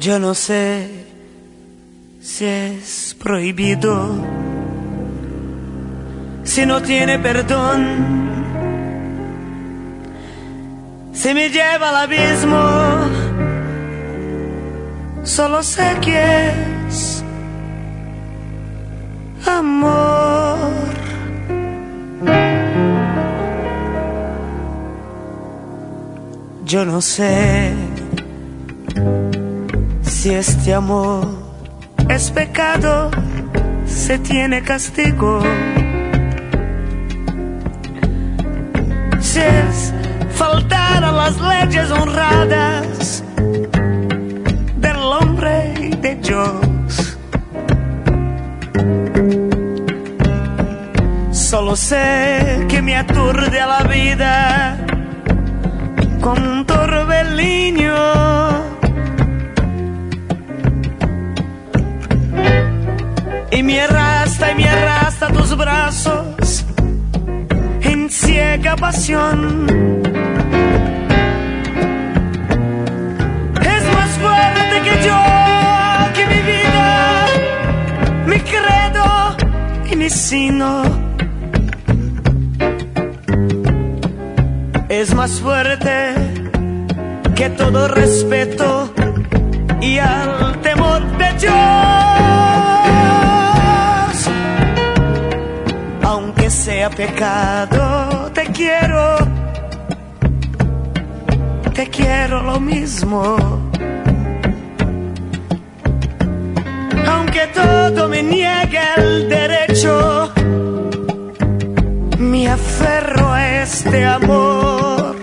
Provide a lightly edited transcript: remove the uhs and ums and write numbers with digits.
Yo no sé si es prohibido, si no tiene perdón, si me lleva al abismo. Solo sé que es amor. Yo no sé si este amor es pecado, se tiene castigo. Si es faltar a las leyes honradas del hombre y de Dios. Solo sé que me aturde a la vida con un torbellino. Y me arrastra tus brazos en ciega pasión. Es más fuerte que yo, que mi vida, mi credo y mi sino. Es más fuerte que todo respeto y al temor de Dios. Aunque sea pecado, te quiero lo mismo. Aunque todo me niegue el derecho, me aferro a este amor.